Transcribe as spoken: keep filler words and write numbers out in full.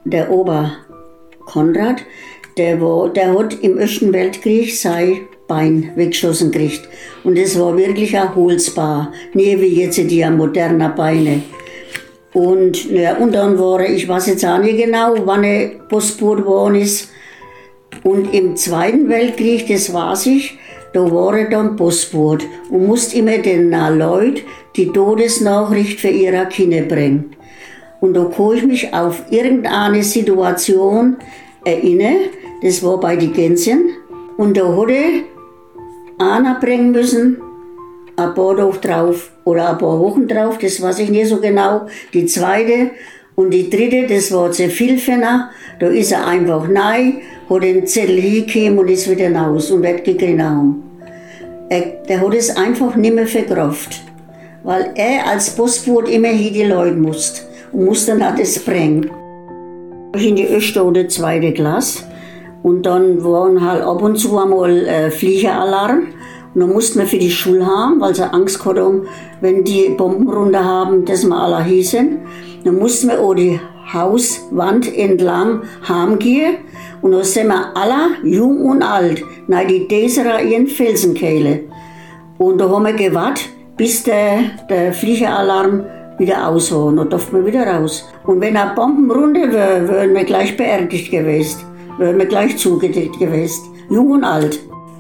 der Ober Konrad, der, war, der hat im Ersten Weltkrieg sein Bein weggeschossen gekriegt. Und das war wirklich erholbar, nicht wie jetzt die modernen Beine. Und, ja, und dann war er, ich weiß jetzt auch nicht genau, wann er Postbote geworden ist. Und im Zweiten Weltkrieg, das weiß ich, da war er dann Postbote und musste immer den Leuten die Todesnachricht für ihre Kinder bringen. Und da kann ich mich auf irgendeine Situation erinnern, das war bei den Gänsen. Und da hat er einer bringen müssen, ein paar Tage drauf oder ein paar Wochen drauf, das weiß ich nicht so genau. Die zweite und die dritte, das war zu viel für ihn. Da ist er einfach rein, hat den Zettel hingegeben und ist wieder raus und wird gegriffen. Er, der hat es einfach nicht mehr verkraftet, weil er als Postbote immer hin die Leute musste und musste dann auch das bringen. In die erste oder zweite Klasse und dann waren halt ab und zu einmal äh, Fliegeralarm. Und dann mussten wir für die Schule haben, weil sie Angst hatten, wenn die Bomben runter haben, dass wir alle hießen. Dann mussten wir auch die Hauswand entlang heimgehen. Und dann sind wir alle, jung und alt, nach die Desera ihren Felsenkehle. Und da haben wir gewartet, bis der, der Fliegeralarm wieder aus war. Und dann durften wir wieder raus. Und wenn eine Bomben runter wäre, wären wir gleich beerdigt gewesen. Wären wir gleich zugedeckt gewesen. Jung und alt.